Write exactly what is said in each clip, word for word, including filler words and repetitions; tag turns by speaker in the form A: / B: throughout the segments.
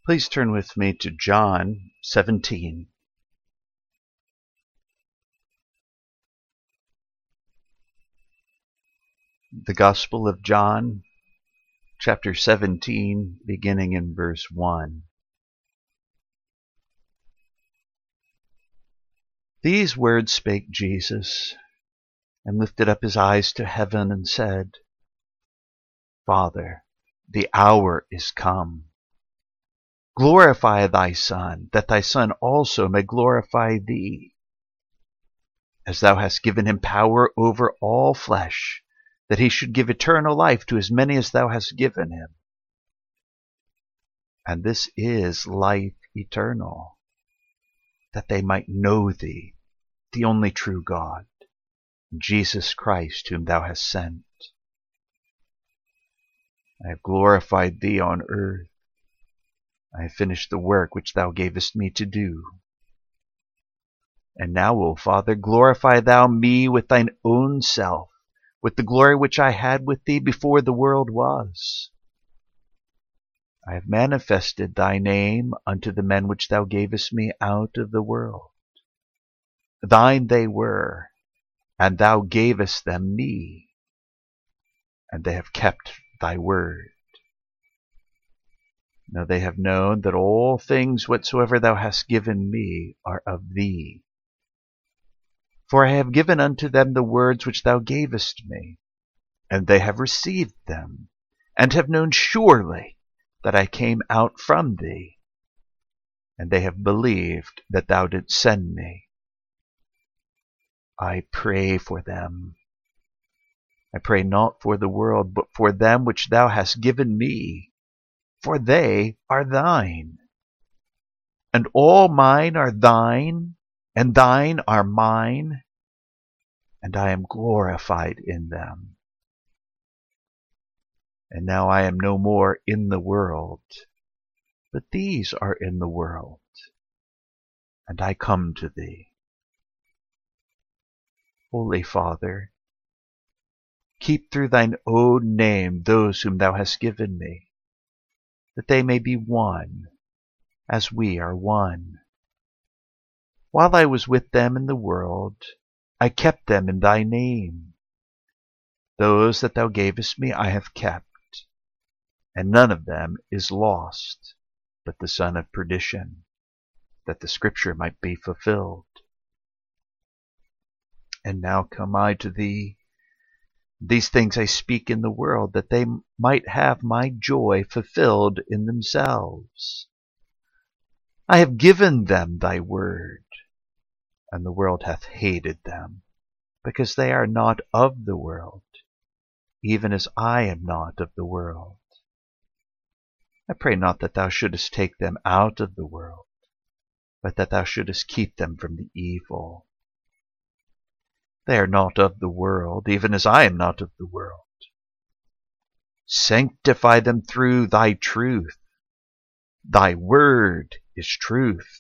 A: Please turn with me to John seventeen. The Gospel of John, chapter seventeen, beginning in verse one. These words spake Jesus, and lifted up his eyes to heaven, and said, Father, the hour is come. Glorify thy Son, that thy Son also may glorify thee, as thou hast given him power over all flesh, that he should give eternal life to as many as thou hast given him. And this is life eternal, that they might know thee, the only true God, Jesus Christ, whom thou hast sent. I have glorified thee on earth. I have finished the work which thou gavest me to do. And now, O Father, glorify thou me with thine own self, with the glory which I had with thee before the world was. I have manifested thy name unto the men which thou gavest me out of the world. Thine they were, and thou gavest them me, and they have kept thy word. Now they have known that all things whatsoever thou hast given me are of thee. For I have given unto them the words which thou gavest me, and they have received them, and have known surely that I came out from thee, and they have believed that thou didst send me. I pray for them. I pray not for the world, but for them which thou hast given me, for they are thine. And all mine are thine, and thine are mine, and I am glorified in them. And now I am no more in the world, but these are in the world, and I come to thee. Holy Father, keep through thine own name those whom thou hast given me, that they may be one, as we are one. While I was with them in the world, I kept them in thy name. Those that thou gavest me I have kept, and none of them is lost, but the son of perdition, that the scripture might be fulfilled. And now come I to thee. These things I speak in the world, that they might have my joy fulfilled in themselves. I have given them thy word, and the world hath hated them, because they are not of the world, even as I am not of the world. I pray not that thou shouldest take them out of the world, but that thou shouldest keep them from the evil. They are not of the world, even as I am not of the world. Sanctify them through thy truth. Thy word is truth.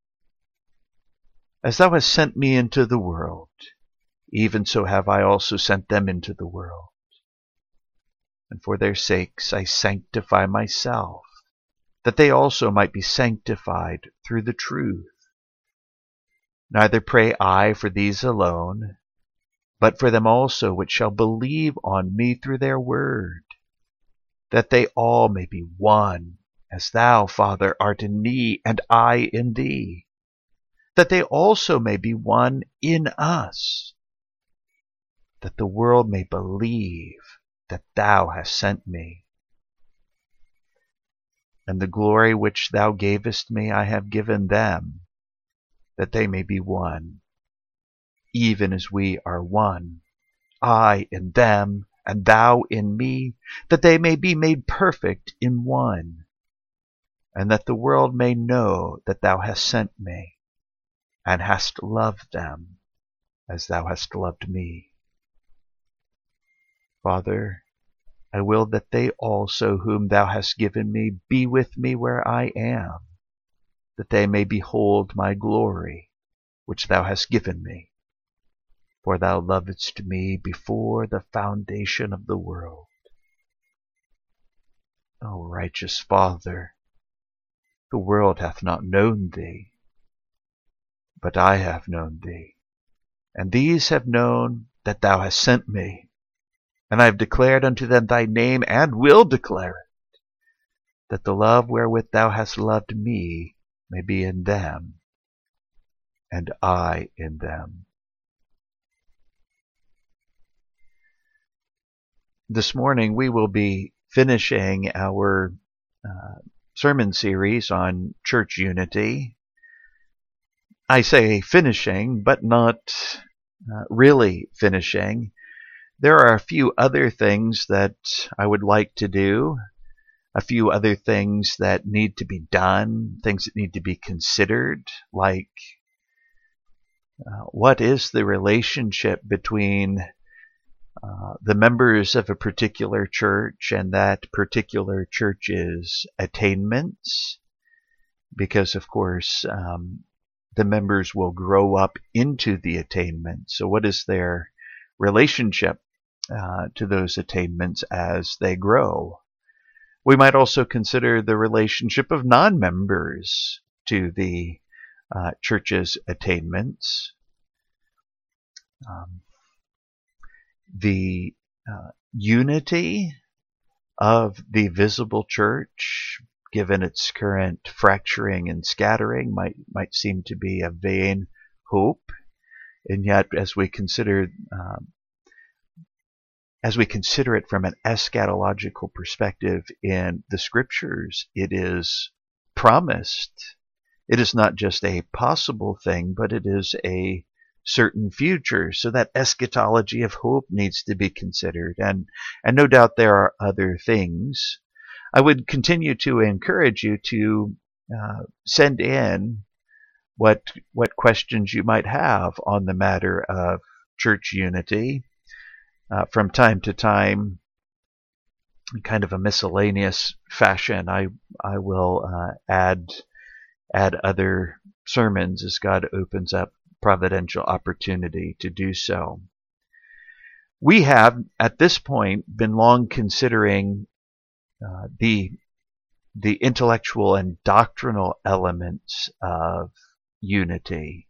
A: As thou hast sent me into the world, even so have I also sent them into the world. And for their sakes I sanctify myself, that they also might be sanctified through the truth. Neither pray I for these alone, but for them also which shall believe on me through their word, that they all may be one, as thou, Father, art in me, and I in thee, that they also may be one in us, that the world may believe that thou hast sent me. And the glory which thou gavest me I have given them, that they may be one, even as we are one, I in them, and thou in me, that they may be made perfect in one, and that the world may know that thou hast sent me, and hast loved them as thou hast loved me. Father, I will that they also whom thou hast given me be with me where I am, that they may behold my glory, which thou hast given me. For thou lovedst me before the foundation of the world. O righteous Father, The world hath not known thee, but I have known thee. And these have known that thou hast sent me. And I have declared unto them thy name, and will declare it, that the love wherewith thou hast loved me may be in them, and I in them. This morning we will be finishing our uh, sermon series on church unity. I say finishing, but not uh, really finishing. There are a few other things that I would like to do, a few other things that need to be done, things that need to be considered, like uh, what is the relationship between uh, the members of a particular church and that particular church's attainments? Because, of course, um, the members will grow up into the attainment. So what is their relationship uh, to those attainments as they grow? We might also consider the relationship of non-members to the uh, church's attainments. Um, the uh, unity of the visible church, given its current fracturing and scattering, might might seem to be a vain hope, and yet, as we consider um, as we consider it from an eschatological perspective in the Scriptures, it is promised. It is not just a possible thing, but it is a certain future. So that eschatology of hope needs to be considered, and and no doubt there are other things. I would continue to encourage you to uh, send in what what questions you might have on the matter of church unity. Uh, from time to time, in kind of a miscellaneous fashion, I I will uh, add add other sermons as God opens up providential opportunity to do so. We have, at this point, been long considering uh, the the intellectual and doctrinal elements of unity.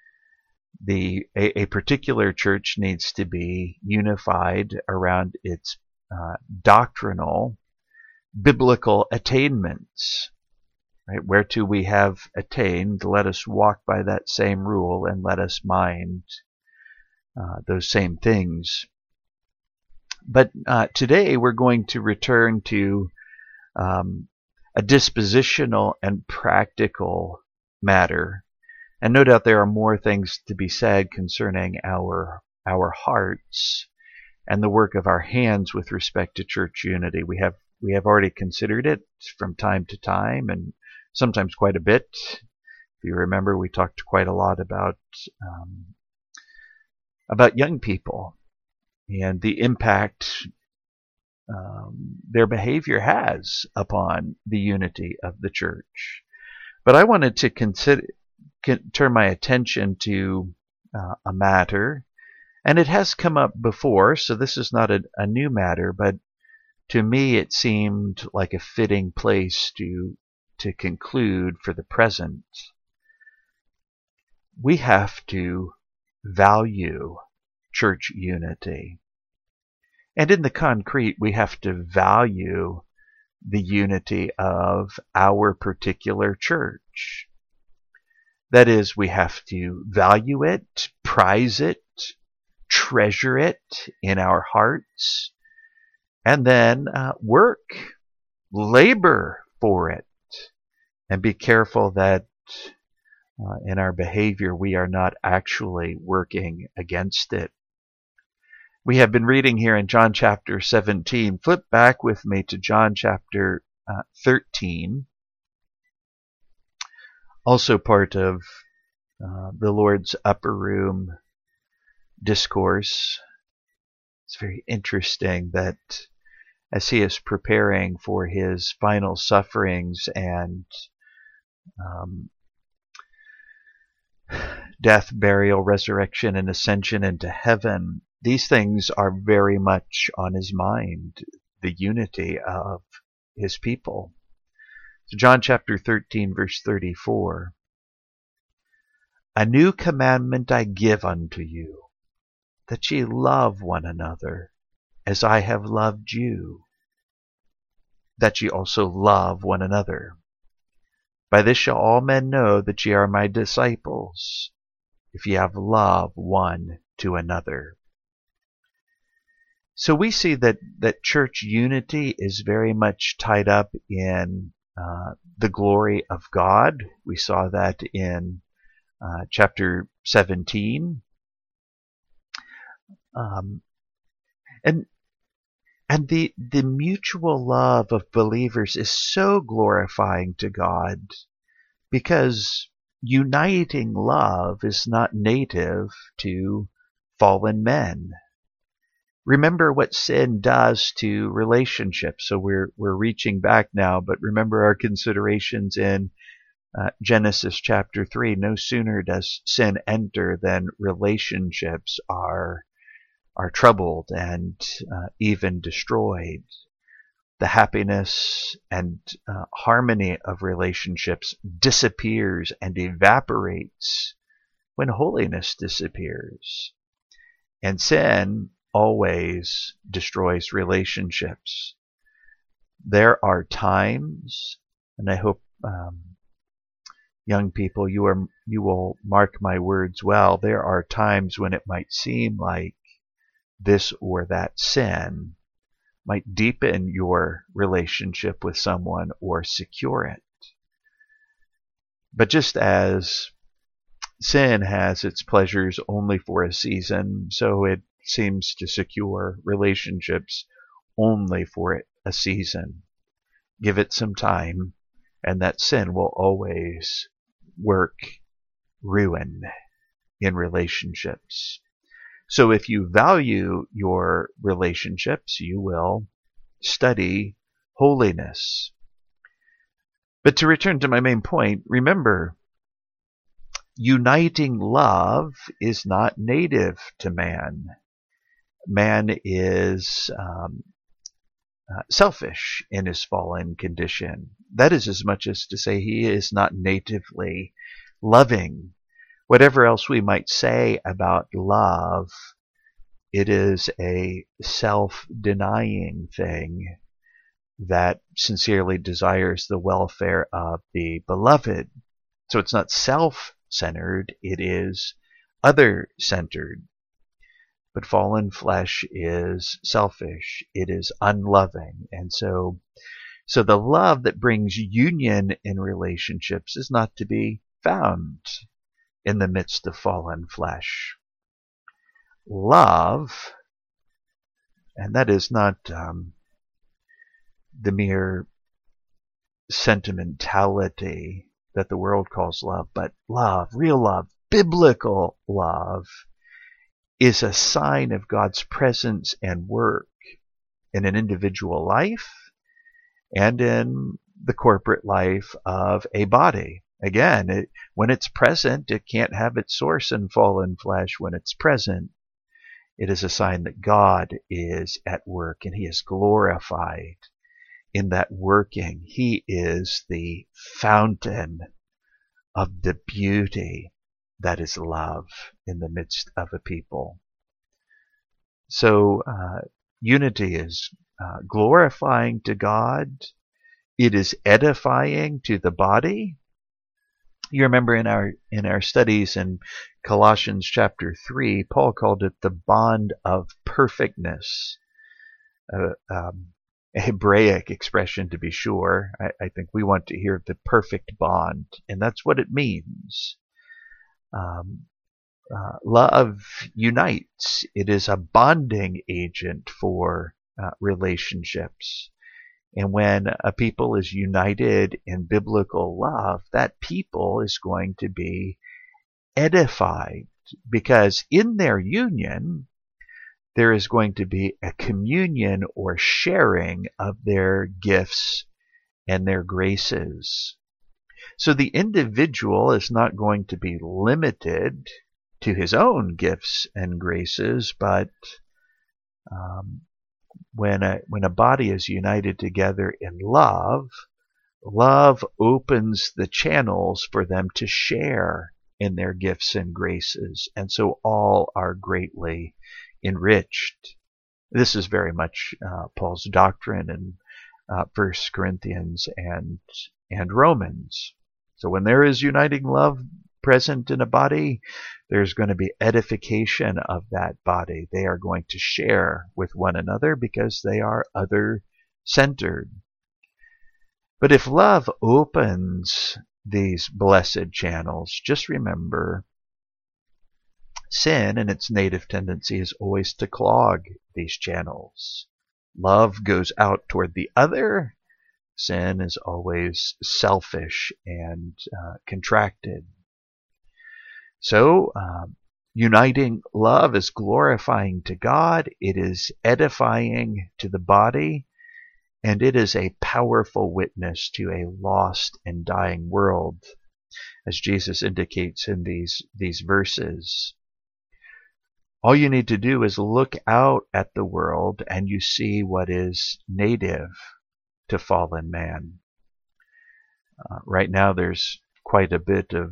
A: The a, a particular church needs to be unified around its uh, doctrinal, biblical attainments. Right? Whereto we have attained, let us walk by that same rule, and let us mind uh, those same things. But uh, today we're going to return to um, a dispositional and practical matter. And no doubt there are more things to be said concerning our our hearts and the work of our hands with respect to church unity. We have we have already considered it from time to time, and sometimes quite a bit. If you remember, we talked quite a lot about um, about young people and the impact um, their behavior has upon the unity of the church. But I wanted to consider. turn my attention to uh, a matter, and it has come up before, so this is not a, a new matter, but to me it seemed like a fitting place to to conclude for the present. We have to value church unity. And in the concrete, we have to value the unity of our particular church. That is, we have to value it, prize it, treasure it in our hearts, and then uh, work, labor for it, and be careful that uh, in our behavior we are not actually working against it. We have been reading here in John chapter seventeen. Flip back with me to John chapter uh, thirteen. Also part of uh, the Lord's upper room discourse. It's very interesting that as he is preparing for his final sufferings and um, death, burial, resurrection, and ascension into heaven, these things are very much on his mind, the unity of his people. So John chapter thirteen, verse thirty-four. A new commandment I give unto you, that ye love one another, as I have loved you, that ye also love one another. By this shall all men know that ye are my disciples, if ye have love one to another. So we see that, that church unity is very much tied up in uh, the glory of God. We saw that in uh, chapter seventeen. Um, and and the, the mutual love of believers is so glorifying to God, because uniting love is not native to fallen men. Remember what sin does to relationships. So we're we're reaching back now, but remember our considerations in uh, Genesis chapter three. No sooner does sin enter than relationships are are troubled and uh, even destroyed. The happiness and uh, harmony of relationships disappears and evaporates when holiness disappears. And sin always destroys relationships. There are times, and I hope um, young people, you are you will mark my words well. There are times when it might seem like this or that sin might deepen your relationship with someone or secure it. But just as sin has its pleasures only for a season, so it seems to secure relationships only for a season. Give it some time, and that sin will always work ruin in relationships. So if you value your relationships, you will study holiness. But to return to my main point, remember, uniting love is not native to man. Man is um, uh, selfish in his fallen condition. That is as much as to say he is not natively loving. Whatever else we might say about love, it is a self-denying thing that sincerely desires the welfare of the beloved. So it's not self-centered, it is other-centered. But fallen flesh is selfish, it is unloving. And so, so the love that brings union in relationships is not to be found in the midst of fallen flesh. Love, and that is not um, the mere sentimentality that the world calls love, but love, real love, biblical love, is a sign of God's presence and work in an individual life and in the corporate life of a body. Again, it, when it's present, it can't have its source in fallen flesh. When it's present, it is a sign that God is at work and He is glorified in that working. He is the fountain of the beauty that is love in the midst of a people. So uh, unity is uh, glorifying to God. It is edifying to the body. You remember in our in our studies in Colossians chapter three, Paul called it the bond of perfectness. Uh, um, a Hebraic expression, to be sure. I, I think we want to hear the perfect bond, and that's what it means. Um, uh, love unites. It is a bonding agent for uh, relationships. And when a people is united in biblical love, that people is going to be edified, because in their union, there is going to be a communion or sharing of their gifts and their graces. So the individual is not going to be limited to his own gifts and graces, but um, when a when a body is united together in love, love opens the channels for them to share in their gifts and graces, and so all are greatly enriched. This is very much uh, Paul's doctrine in uh, First Corinthians and and Romans. So when there is uniting love present in a body, there's going to be edification of that body. They are going to share with one another because they are other-centered. But if love opens these blessed channels, just remember, sin and its native tendency is always to clog these channels. Love goes out toward the other. Sin is always selfish and uh, contracted. So, um, uniting love is glorifying to God, it is edifying to the body, and it is a powerful witness to a lost and dying world, as Jesus indicates in these, these verses. All you need to do is look out at the world and you see what is native to fallen man. Uh, right now there's quite a bit of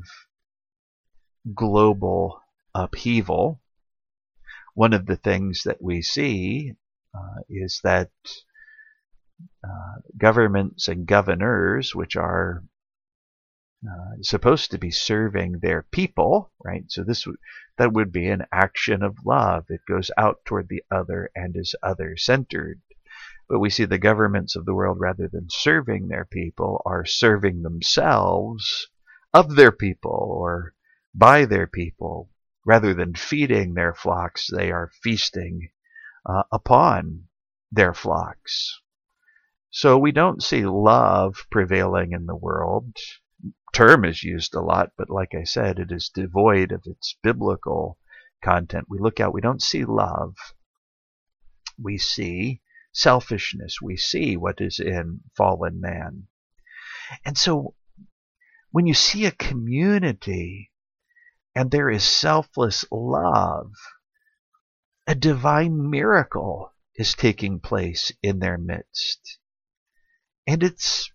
A: global upheaval. One of the things that we see uh, is that uh, governments and governors, which are uh, supposed to be serving their people, right? So this w- that would be an action of love. It goes out toward the other and is other-centered. But we see the governments of the world, rather than serving their people, are serving themselves of their people or by their people. Rather than feeding their flocks, they are feasting uh, upon their flocks. So we don't see love prevailing in the world. Term is used a lot, but like I said, it is devoid of its biblical content. We look out, we don't see love. We see selfishness. We see what is in fallen man. And so when you see a community and there is selfless love, a divine miracle is taking place in their midst. And it's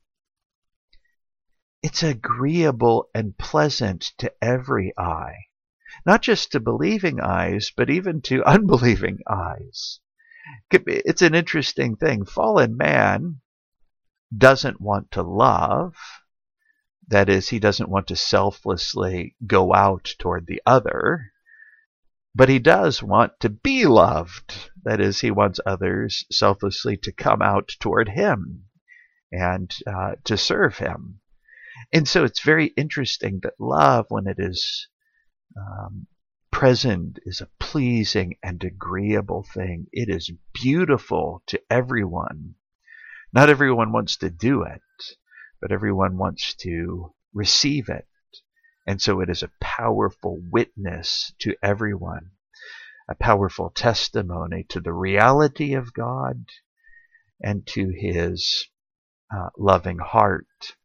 A: it's agreeable and pleasant to every eye. Not just to believing eyes, but even to unbelieving eyes. It's an interesting thing. Fallen man doesn't want to love. That is, he doesn't want to selflessly go out toward the other. But he does want to be loved. That is, he wants others selflessly to come out toward him and uh, to serve him. And so it's very interesting that love, when it is um, present, is a pleasing and agreeable thing. It is beautiful to everyone. Not everyone wants to do it, but everyone wants to receive it. And so it is a powerful witness to everyone, a powerful testimony to the reality of God and to his uh, loving heart.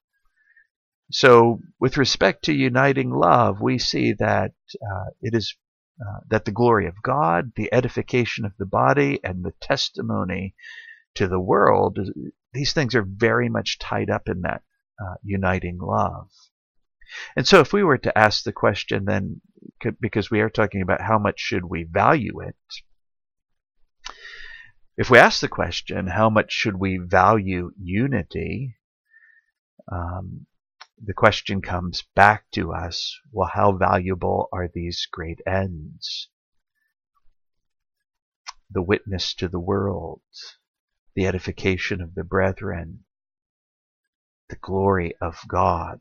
A: So with respect to uniting love, we see that uh, it is uh, that the glory of God, the edification of the body, and the testimony to the world, these things are very much tied up in that uh, uniting love. And so if we were to ask the question then, because we are talking about how much should we value it, if we ask the question, how much should we value unity, um, the question comes back to us, well, how valuable are these great ends? The witness to the world, the edification of the brethren, the glory of God.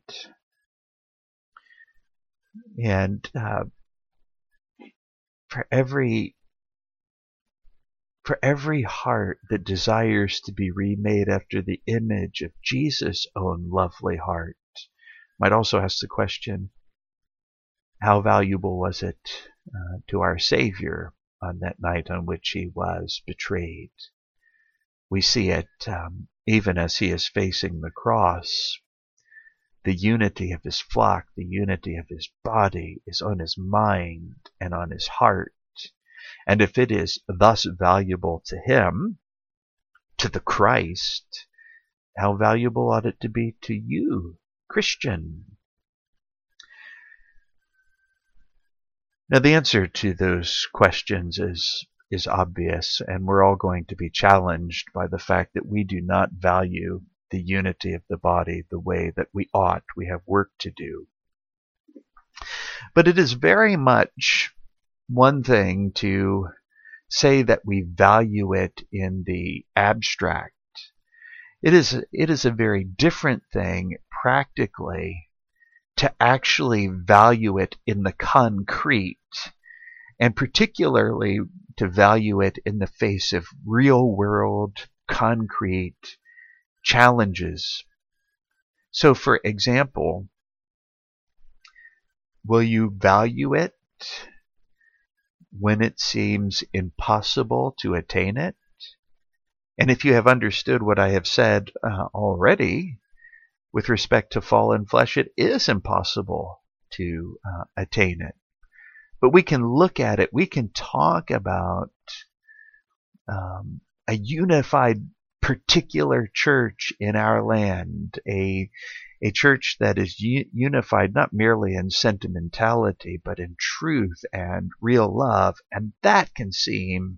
A: And uh, for every for every heart that desires to be remade after the image of Jesus' own lovely heart, might also ask the question, how valuable was it uh, to our Savior on that night on which he was betrayed? We see it um, even as he is facing the cross. The unity of his flock, the unity of his body is on his mind and on his heart. And if it is thus valuable to him, to the Christ, How valuable ought it to be to you, Christian? Now, the answer to those questions is, is obvious, and we're all going to be challenged by the fact that we do not value the unity of the body the way that we ought. We have work to do. But it is very much one thing to say that we value it in the abstract. It is, it is a very different thing practically to actually value it in the concrete, and particularly to value it in the face of real-world, concrete challenges. So, for example, will you value it when it seems impossible to attain it? And if you have understood what I have said uh, already, with respect to fallen flesh, it is impossible to uh, attain it. But we can look at it, we can talk about um, a unified particular church in our land, a, a church that is u- unified not merely in sentimentality, but in truth and real love. And that can seem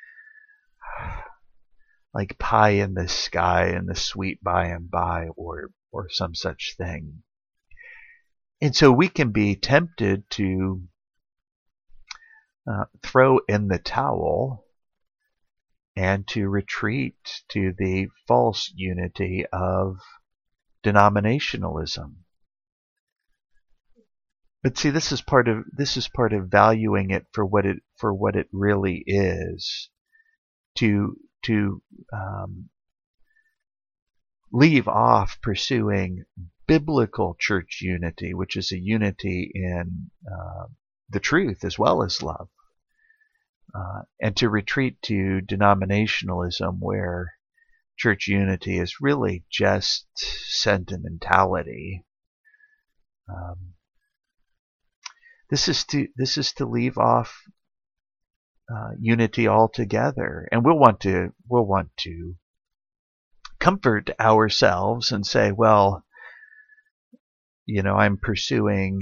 A: like pie in the sky and the sweet by and by, or or some such thing. And so we can be tempted to uh, throw in the towel and to retreat to the false unity of denominationalism. But see, this is part of this is part of valuing it for what it for what it really is. To to um, leave off pursuing biblical church unity, which is a unity in uh, the truth as well as love, uh, and to retreat to denominationalism, where church unity is really just sentimentality. Um, this is to this is to leave off uh, unity altogether, and we'll want to we'll want to. comfort ourselves and say, well, you know, I'm pursuing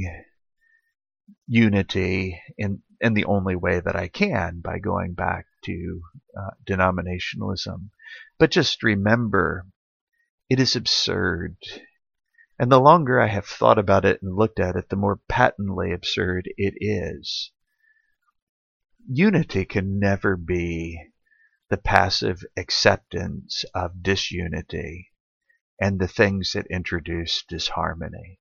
A: unity in, in the only way that I can, by going back to uh, denominationalism. But just remember, it is absurd. And the longer I have thought about it and looked at it, the more patently absurd it is. Unity can never be the passive acceptance of disunity and the things that introduce disharmony.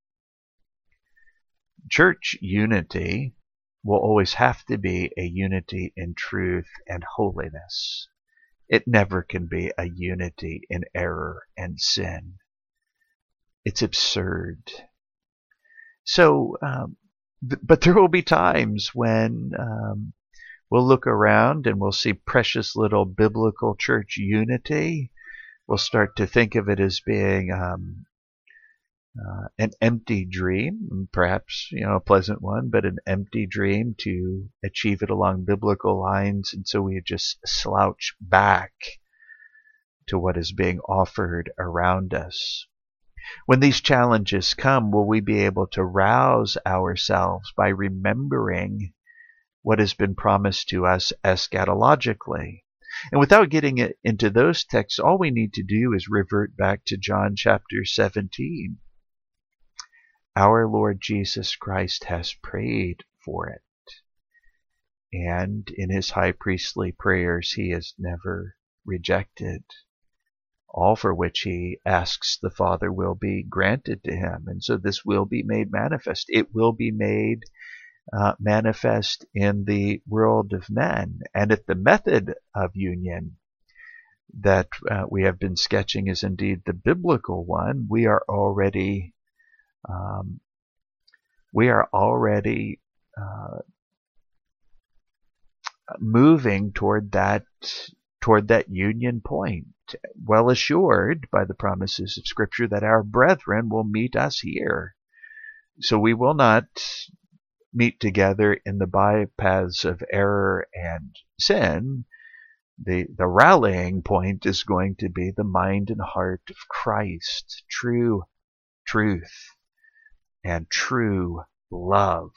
A: Church unity will always have to be a unity in truth and holiness. It never can be a unity in error and sin. It's absurd. So, um, th- but there will be times when um, we'll look around and we'll see precious little biblical church unity. We'll start to think of it as being um, uh, an empty dream, perhaps, you know, a pleasant one, but an empty dream to achieve it along biblical lines. And so we just slouch back to what is being offered around us. When these challenges come, will we be able to rouse ourselves by remembering what has been promised to us eschatologically? And without getting it into those texts, all we need to do is revert back to John chapter seventeen. Our Lord Jesus Christ has prayed for it. And in his high priestly prayers, he is never rejected. All for which he asks the Father will be granted to him. And so this will be made manifest. It will be made Uh, manifest in the world of men. And if the method of union that uh, we have been sketching is indeed the biblical one, we are already um, we are already uh, moving toward that toward that union point, well assured by the promises of Scripture that our brethren will meet us here. So we will not meet together in the bypaths of error and sin, The, the rallying point is going to be the mind and heart of Christ, true truth and true love.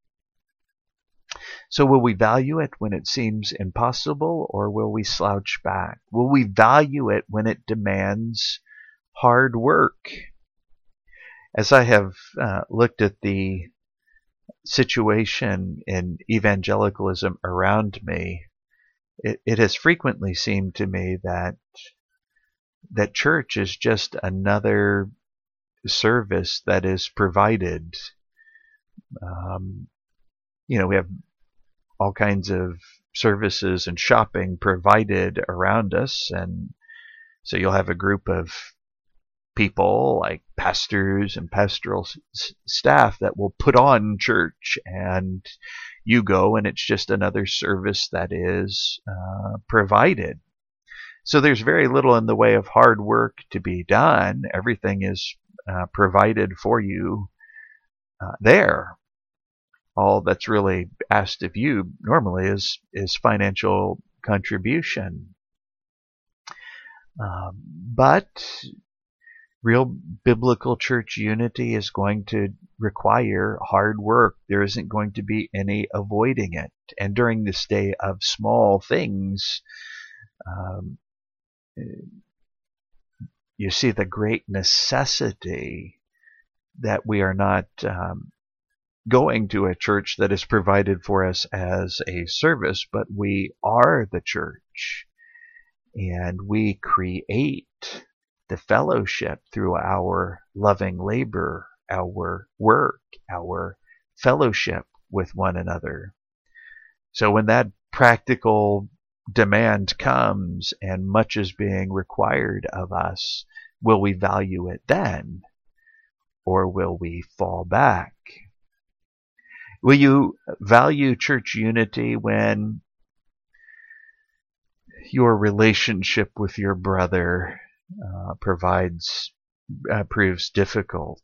A: So will we value it when it seems impossible, or will we slouch back? Will we value it when it demands hard work? As I have uh, looked at the situation in evangelicalism around me, it, it has frequently seemed to me that that church is just another service that is provided. Um, you know, we have all kinds of services and shopping provided around us, and so you'll have a group of people like pastors and pastoral s- staff that will put on church, and you go and it's just another service that is uh, provided. So there's very little in the way of hard work to be done. Everything is uh, provided for you uh, there. All that's really asked of you normally is is financial contribution. Um, but real biblical church unity is going to require hard work. There isn't going to be any avoiding it. And during this day of small things, um, you see the great necessity that we are not um, going to a church that is provided for us as a service, but we are the church, and we create the fellowship through our loving labor, our work, our fellowship with one another. So when that practical demand comes and much is being required of us, will we value it then, or will we fall back? Will you value church unity when your relationship with your brother uh, provides uh, proves difficult?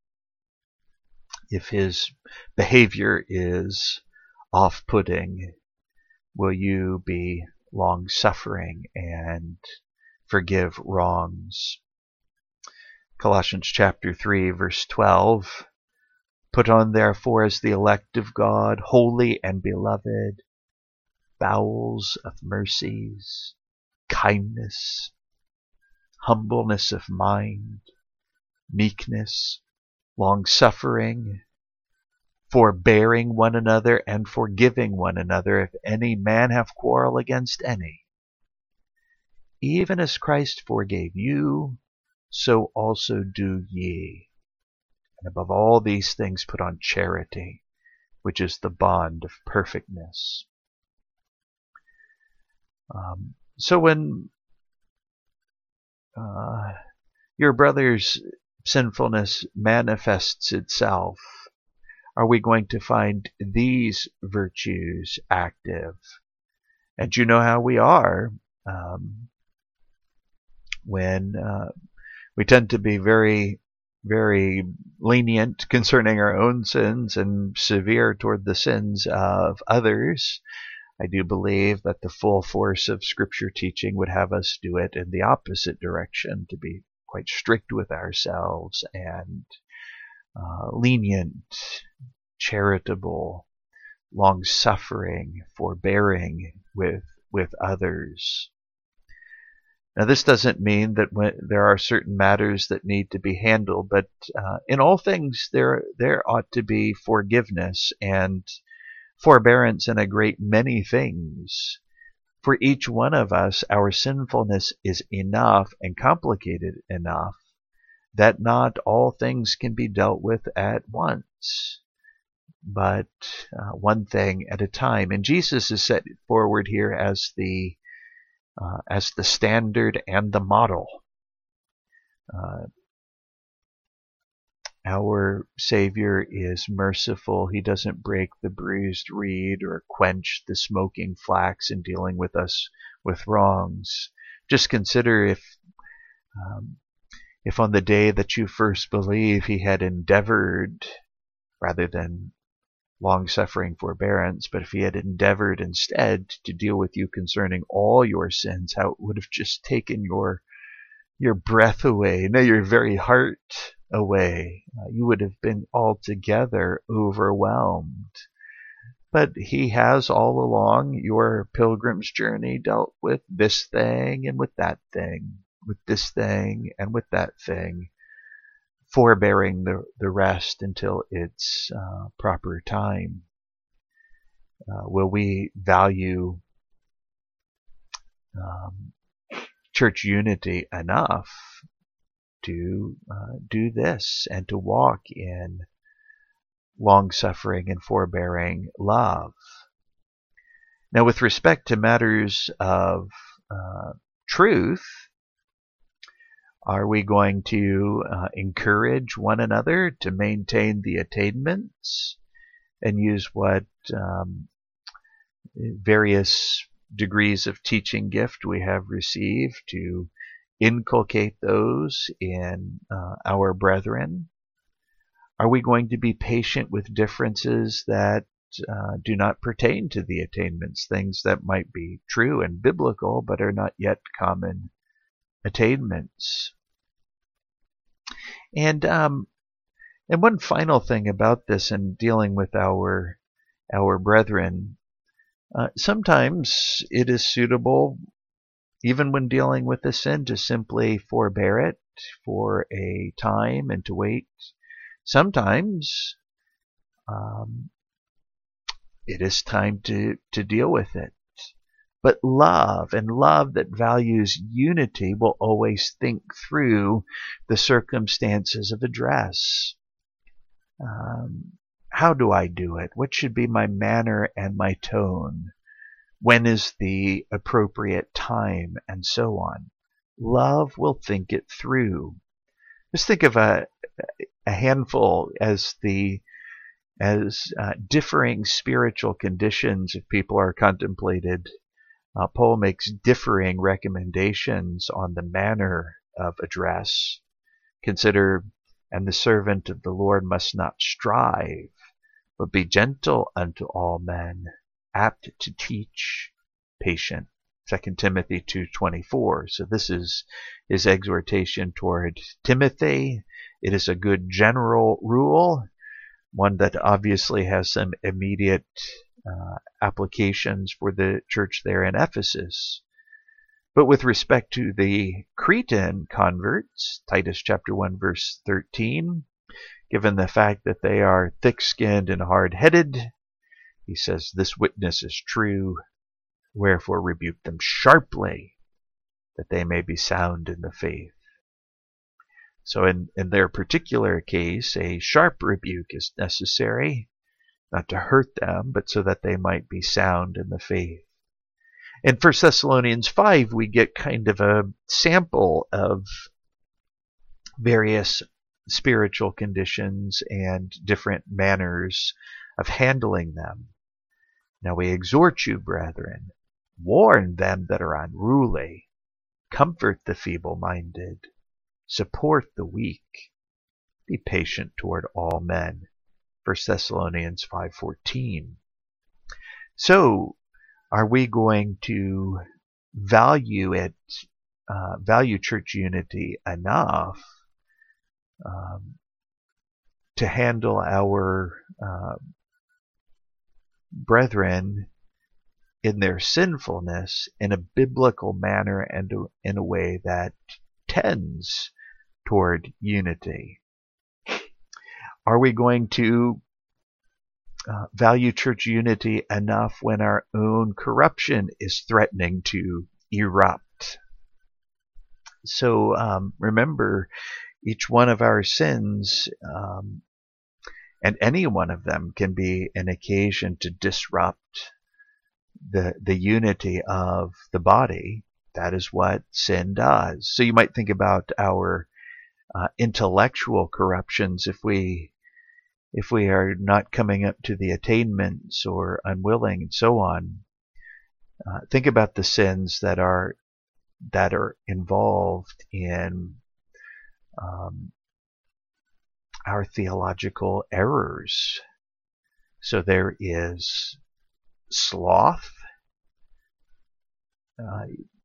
A: If his behavior is off-putting, will you be long-suffering and forgive wrongs? Colossians chapter three, verse twelve. Put on therefore as the elect of God, holy and beloved, bowels of mercies, kindness, humbleness of mind, meekness, long-suffering, forbearing one another and forgiving one another if any man have quarrel against any. Even as Christ forgave you, so also do ye. And above all these things put on charity, which is the bond of perfectness. Um, so when uh, your brother's sinfulness manifests itself, are we going to find these virtues active? And you know how we are um, when uh, we tend to be very, very lenient concerning our own sins and severe toward the sins of others. I do believe that the full force of Scripture teaching would have us do it in the opposite direction, to be quite strict with ourselves and uh, lenient, charitable, long-suffering, forbearing with with others. Now, this doesn't mean that when there are certain matters that need to be handled, but uh, in all things there there ought to be forgiveness and forbearance in a great many things. For each one of us, our sinfulness is enough and complicated enough that not all things can be dealt with at once, but uh, one thing at a time. And Jesus is set forward here as the uh, as the standard and the model. Uh, Our Savior is merciful. He doesn't break the bruised reed or quench the smoking flax in dealing with us with wrongs. Just consider if, um, if on the day that you first believe, He had endeavored, rather than long-suffering forbearance, but if he had endeavored instead to deal with you concerning all your sins, how it would have just taken your your breath away, no, your very heart away. Uh, you would have been altogether overwhelmed. But he has all along your pilgrim's journey dealt with this thing and with that thing, with this thing and with that thing, forbearing the, the rest until its uh, proper time. Uh, will we value um, church unity enough to uh, do this and to walk in long-suffering and forbearing love? Now, with respect to matters of uh, truth, are we going to uh, encourage one another to maintain the attainments and use what um, various degrees of teaching gift we have received to inculcate those in uh, our brethren? Are we going to be patient with differences that uh, do not pertain to the attainments, things that might be true and biblical but are not yet common attainments? And um, and one final thing about this in dealing with our our brethren, uh, sometimes it is suitable, even when dealing with a sin, to simply forbear it for a time and to wait. Sometimes um, it is time to, to deal with it. But love, and love that values unity, will always think through the circumstances of address. Um, how do I do it? What should be my manner and my tone? When is the appropriate time? And so on. Love will think it through. Just think of a, a handful as the as uh, differing spiritual conditions if people are contemplated. Uh, Paul makes differing recommendations on the manner of address. Consider, and the servant of the Lord must not strive, but be gentle unto all men, apt to teach, patient. Second Timothy two twenty-four. So this is his exhortation toward Timothy. It is a good general rule, one that obviously has some immediate uh, applications for the church there in Ephesus. But with respect to the Cretan converts, Titus chapter one verse thirteen, given the fact that they are thick-skinned and hard-headed, he says, this witness is true, wherefore rebuke them sharply, that they may be sound in the faith. So in, in their particular case, a sharp rebuke is necessary, not to hurt them, but so that they might be sound in the faith. In First Thessalonians five, we get kind of a sample of various spiritual conditions and different manners of handling them. Now we exhort you, brethren, warn them that are unruly, comfort the feeble-minded, support the weak, be patient toward all men. First Thessalonians five fourteen. So, are we going to value it, uh, value church unity enough um, to handle our uh, brethren in their sinfulness in a biblical manner and in a way that tends toward unity? Are we going to uh, value church unity enough when our own corruption is threatening to erupt? So um, remember, each one of our sins, um, and any one of them, can be an occasion to disrupt the the unity of the body. That is what sin does. So you might think about our uh, intellectual corruptions. If we if we are not coming up to the attainments or unwilling and so on, uh, think about the sins that are that are involved in um, our theological errors. So there is sloth. Uh,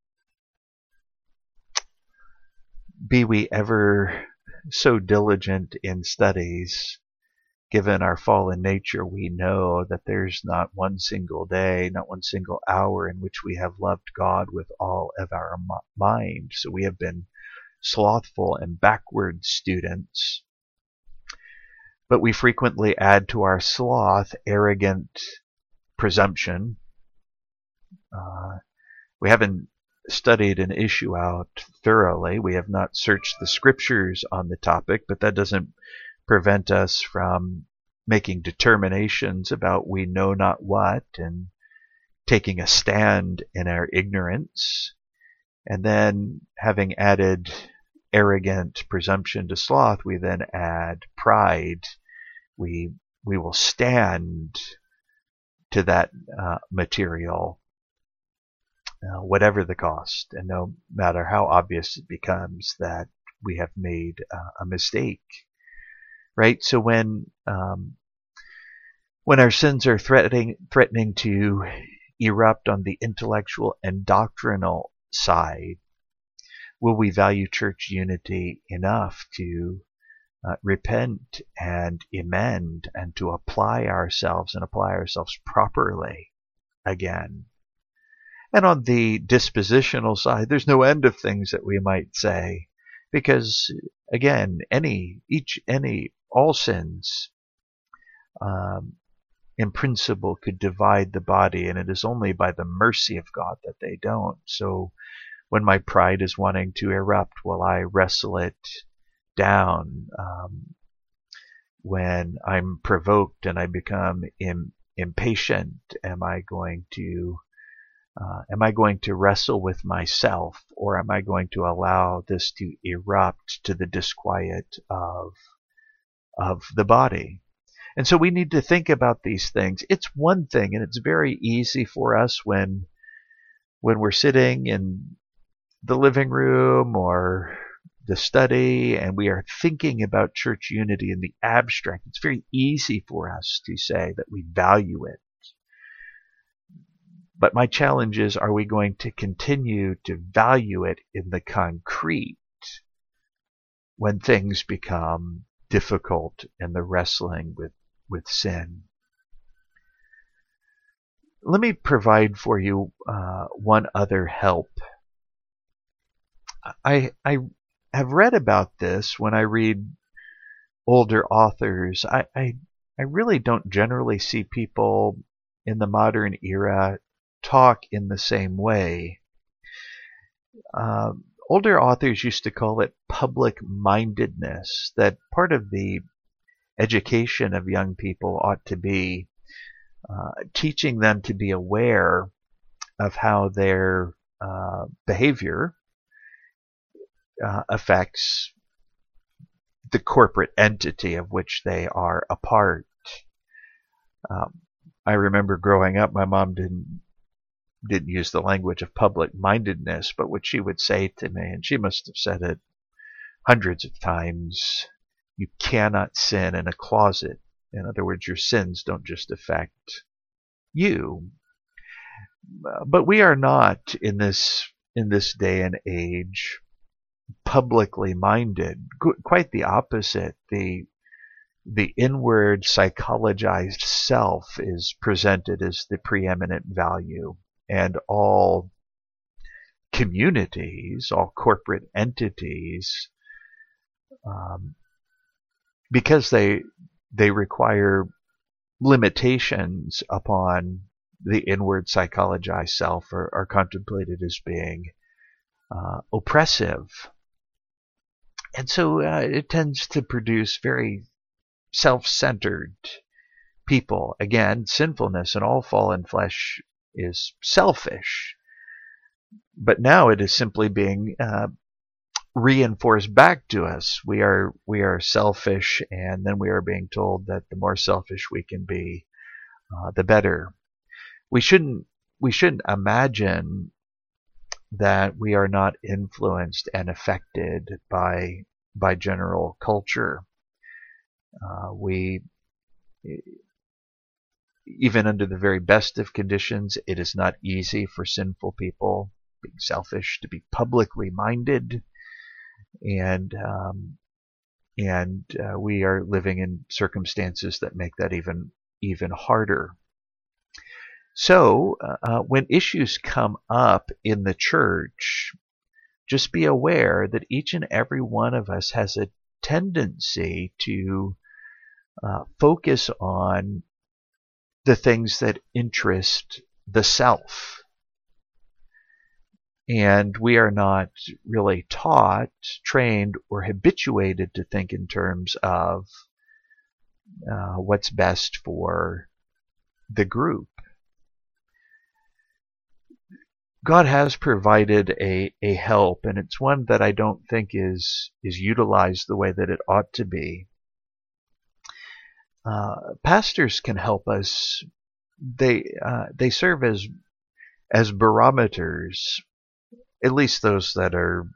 A: be we ever so diligent in studies, given our fallen nature, we know that there's not one single day, not one single hour in which we have loved God with all of our mind. So we have been slothful and backward students. But we frequently add to our sloth arrogant presumption. Uh, we haven't studied an issue out thoroughly. We have not searched the scriptures on the topic, but that doesn't prevent us from making determinations about we know not what and taking a stand in our ignorance. And then, having added arrogant presumption to sloth, we then add pride. We we will stand to that uh, material, uh, whatever the cost, and no matter how obvious it becomes that we have made uh, a mistake. Right? So when um, when our sins are threatening threatening to erupt on the intellectual and doctrinal side, will we value church unity enough to uh, repent and amend and to apply ourselves and apply ourselves properly again? And on the dispositional side, there's no end of things that we might say, because again, any each any all sins um, in principle could divide the body, and it is only by the mercy of God that they don't. So when my pride is wanting to erupt, will I wrestle it down? Um, when I'm provoked and I become im- impatient, am I going to uh, am I going to wrestle with myself, or am I going to allow this to erupt to the disquiet of of the body? And so we need to think about these things. It's one thing, and it's very easy for us when when we're sitting in the living room or the study and we are thinking about church unity in the abstract. It's very easy for us to say that we value it. But my challenge is, are we going to continue to value it in the concrete when things become difficult in the wrestling with, with sin? Let me provide for you uh, one other help. I I have read about this when I read older authors. I, I, I really don't generally see people in the modern era talk in the same way. Uh, older authors used to call it public-mindedness, that part of the education of young people ought to be uh, teaching them to be aware of how their uh, behavior uh, affects the corporate entity of which they are a part. Um, I remember growing up, my mom didn't didn't use the language of public-mindedness, but what she would say to me, and she must have said it hundreds of times, you cannot sin in a closet. In other words, your sins don't just affect you. But we are not in this in this day and age publicly minded. Quite the opposite. The the inward psychologized self is presented as the preeminent value, and all communities, all corporate entities, um, because they they require limitations upon the inward psychologized self, are, are contemplated as being uh, oppressive. And so uh, it tends to produce very self-centered people. Again, sinfulness and all fallen flesh is selfish. But now it is simply being uh, reinforced back to us. We are we are selfish, and then we are being told that the more selfish we can be, uh, the better. We shouldn't we shouldn't imagine that we are not influenced and affected by by general culture. Uh, we even under the very best of conditions, it is not easy for sinful people, being selfish, to be publicly minded, and um, and uh, we are living in circumstances that make that even even harder. So, uh, when issues come up in the church, just be aware that each and every one of us has a tendency to uh, focus on the things that interest the self. And we are not really taught, trained, or habituated to think in terms of uh, what's best for the group. God has provided a, a help, and it's one that I don't think is is utilized the way that it ought to be. Uh, pastors can help us. They uh, they serve as as barometers, at least those that are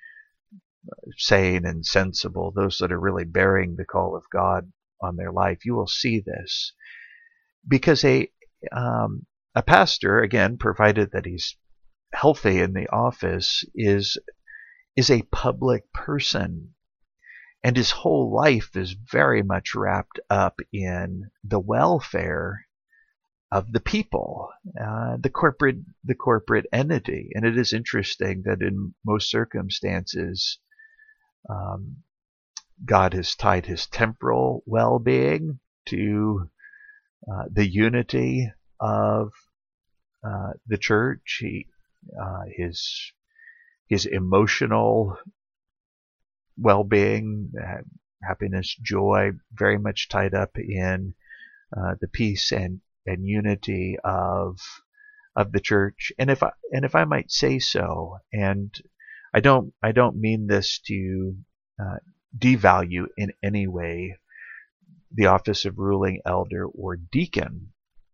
A: sane and sensible, those that are really bearing the call of God on their life. You will see this, because a um, a pastor, again, provided that he's healthy in the office, is is a public person, and his whole life is very much wrapped up in the welfare of the people, uh, the corporate the corporate entity. And it is interesting that in most circumstances, um, God has tied his temporal well-being to uh, the unity of uh, the church. He, uh, his his emotional well-being, uh, happiness, joy, very much tied up in uh, the peace and, and unity of of the church. And if I and if I might say so, and I don't I don't mean this to uh, devalue in any way the office of ruling elder or deacon,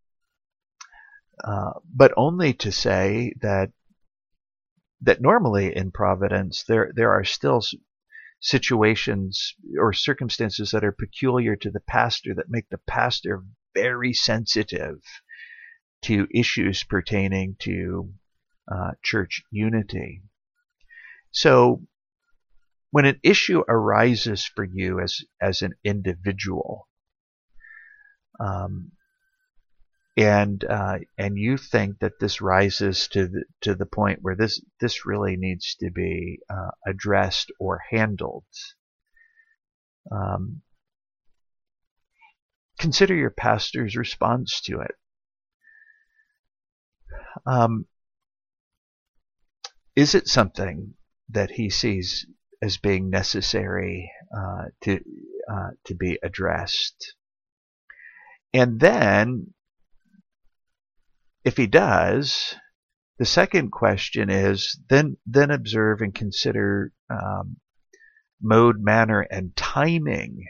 A: uh, but only to say that that normally in Providence there there are still situations or circumstances that are peculiar to the pastor that make the pastor very sensitive to issues pertaining to uh, church unity. So when an issue arises for you as as an individual, um, and uh, and you think that this rises to the to the point where this this really needs to be uh, addressed or handled, um, consider your pastor's response to it. Um, is it something that he sees as being necessary uh, to uh, to be addressed? And then, if he does, the second question is then then observe and consider um, mode, manner, and timing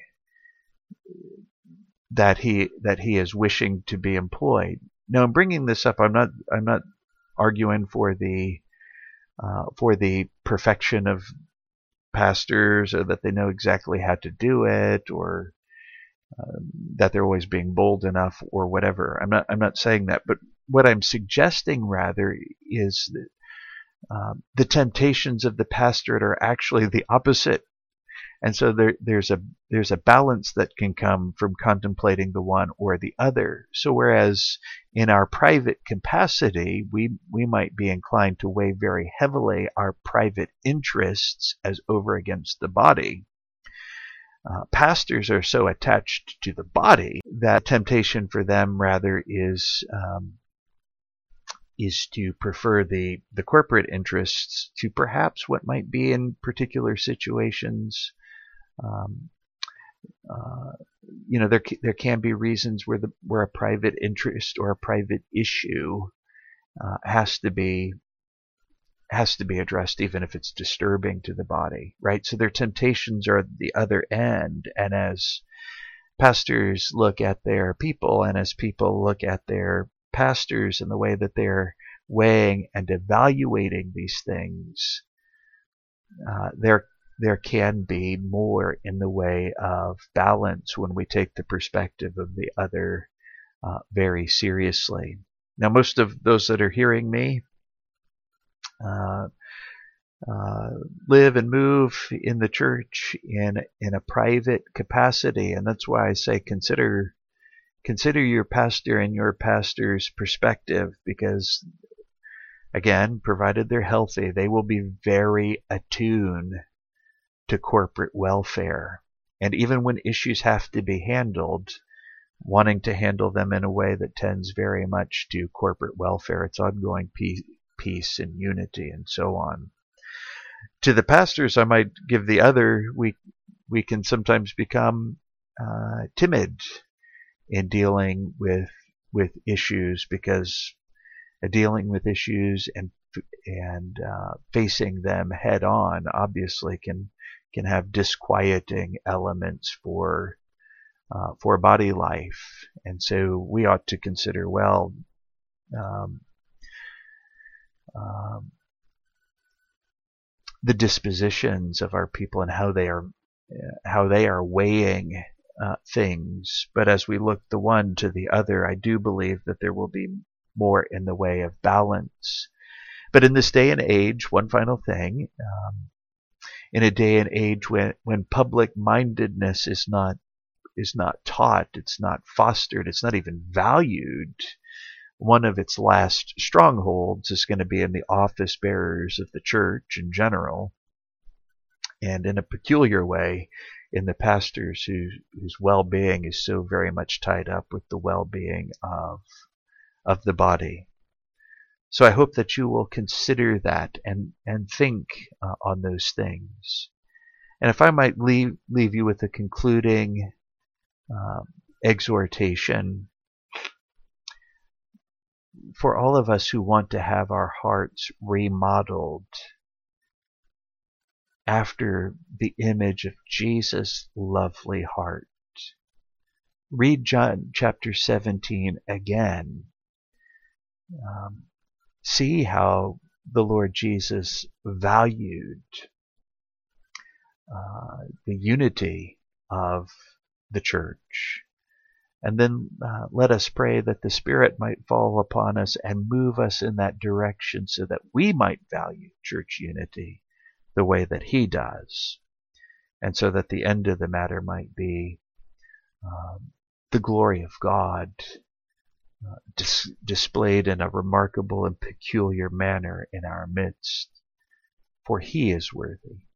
A: that he that he is wishing to be employed. Now, in bringing this up, I'm not I'm not arguing for the uh, for the perfection of pastors, or that they know exactly how to do it, or um, that they're always being bold enough, or whatever. I'm not I'm not saying that, but what I'm suggesting rather is that um, the temptations of the pastorate are actually the opposite. And so there, there's a there's a balance that can come from contemplating the one or the other. So whereas in our private capacity, we we might be inclined to weigh very heavily our private interests as over against the body, uh, pastors are so attached to the body that temptation for them rather is um, is to prefer the the corporate interests to perhaps what might be in particular situations. Um, uh, you know, there there can be reasons where the where a private interest or a private issue uh, has to be has to be addressed, even if it's disturbing to the body, right? So their temptations are at the other end, and as pastors look at their people, and as people look at their pastors, and the way that they're weighing and evaluating these things, uh, there there can be more in the way of balance when we take the perspective of the other uh, very seriously. Now, most of those that are hearing me uh, uh, live and move in the church in in a private capacity, and that's why I say consider consider your pastor and your pastor's perspective, because again, provided they're healthy, they will be very attuned to corporate welfare. And even when issues have to be handled, wanting to handle them in a way that tends very much to corporate welfare, its ongoing peace, peace and unity, and so on. To the pastors, I might give the other. We we can sometimes become uh, timid in dealing with with issues, because dealing with issues and and uh, facing them head on obviously can can have disquieting elements for uh, for body life, and so we ought to consider well um, um, the dispositions of our people and how they are how they are weighing uh, things. But as we look the one to the other, I do believe that there will be more in the way of balance. But in this day and age, one final thing, um, in a day and age when, when public-mindedness is not is not taught, it's not fostered, it's not even valued, one of its last strongholds is going to be in the office bearers of the church in general, and in a peculiar way in the pastors who, whose well-being is so very much tied up with the well-being of of the body. So I hope that you will consider that and, and think uh, on those things. And if I might leave, leave you with a concluding um, exhortation for all of us who want to have our hearts remodeled after the image of Jesus' lovely heart. Read John chapter seventeen again. Um, see how the Lord Jesus valued uh, the unity of the church. And then uh, let us pray that the Spirit might fall upon us and move us in that direction so that we might value church unity the way that He does. And so that the end of the matter might be um, the glory of God Uh, dis- displayed in a remarkable and peculiar manner in our midst, for He is worthy.